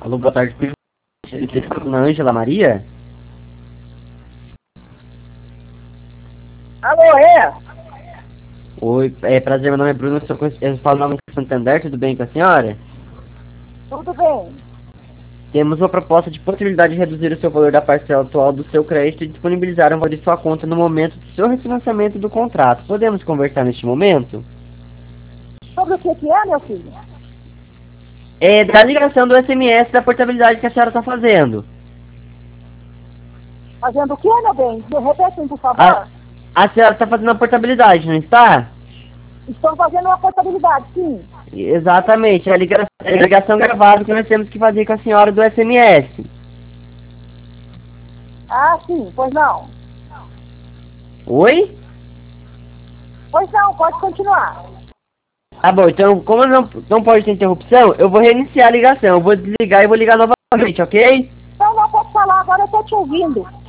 Alô, boa tarde. Na Ângela Maria? Alô, é? Oi, prazer, meu nome é Bruno, eu falo no nome de Santander, tudo bem com a senhora? Tudo bem. Temos uma proposta de possibilidade de reduzir o seu valor da parcela atual do seu crédito e disponibilizar um valor de sua conta no momento do seu refinanciamento do contrato. Podemos conversar neste momento? Sobre o que é, meu filho? É da ligação do SMS da portabilidade que a senhora está fazendo. Fazendo o que, meu bem? Me repetem, por favor. A senhora está fazendo a portabilidade, não está? Estou fazendo uma portabilidade, sim. Exatamente, é a ligação gravada que nós temos que fazer com a senhora do SMS. Ah, sim, pois não. Oi? Pois não, pode continuar. Tá bom, então como não pode ter interrupção, eu vou reiniciar a ligação. Eu vou desligar e vou ligar novamente, ok? Então não pode falar, agora eu estou te ouvindo.